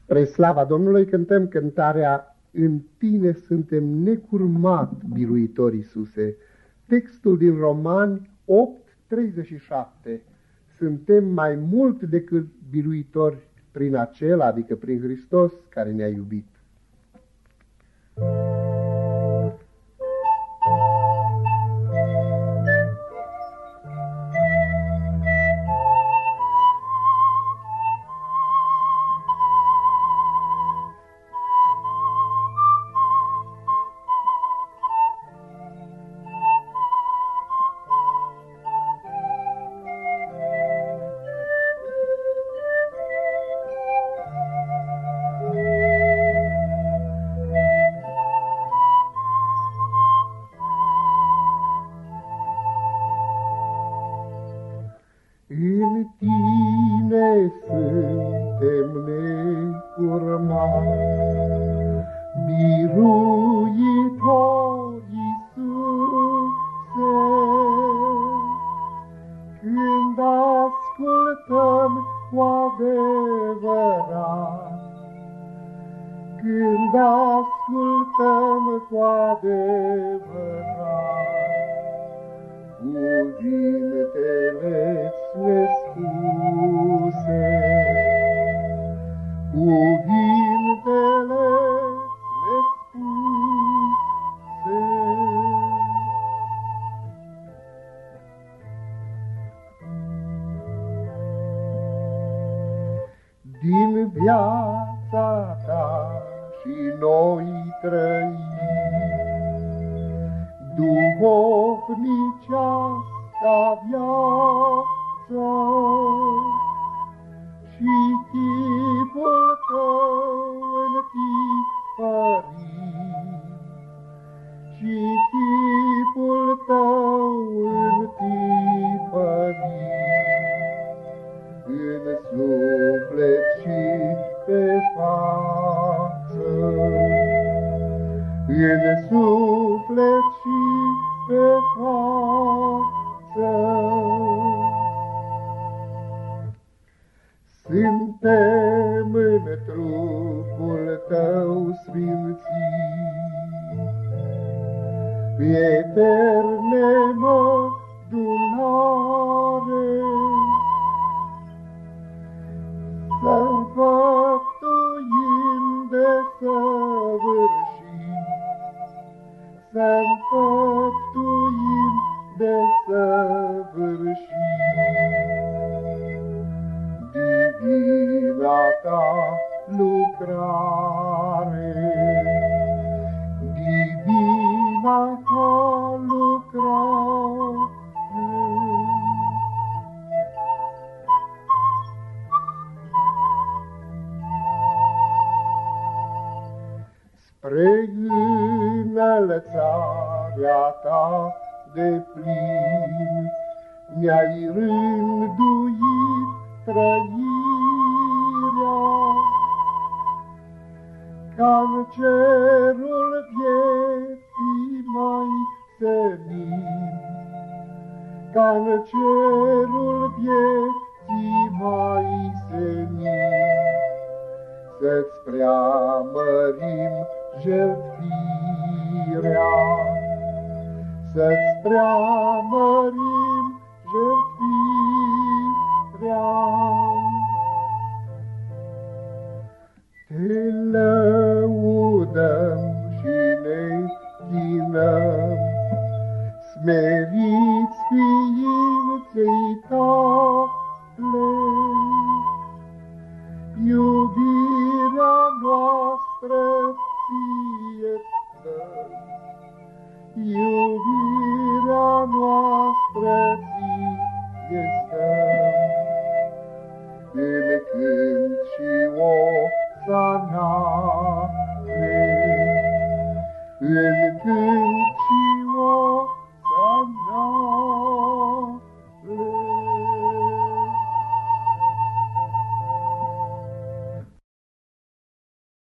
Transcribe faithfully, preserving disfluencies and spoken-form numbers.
Spre slava Domnului cântăm cântarea În tine suntem necurmat, biruitor Iisuse. Textul din Romani opt, treizeci și șapte. Suntem mai mult decât biruitori prin acela, adică prin Hristos, care ne-a iubit. În tine suntem necurmați, biruitor Iisuse. Când ascultăm cu adevărat, când ascultăm cu adevărat, cuvintele-ți nespuse, cuvintele-ți nespuse. Din viața ta și noi trăim, duhovnicească viață, și chipul tău întipărit, și chipul tău întipărit, în suflet și pe față, în suflet și pe față. Suntem în trupul tău sfințit, eterne mădulare, să-nfăptuim de săvârșit, să-nfăptuim de săvârșit divina ta lucrare, divina ta lucrare. Spre înălțarea ta de plin ne-ai rânduit trăirea, ca-n cerul vieții mai senin, ca-n cerul vieții mai senin, să-ți preamărim jertfirea, să-ți preamărim jertfirea. Te lăudăm și ne închinăm, smeriți ființei tale, iubirea noastră ție-ți dăm, iubirea noastră ție-ți dăm, în cânt și osanare, în cânt și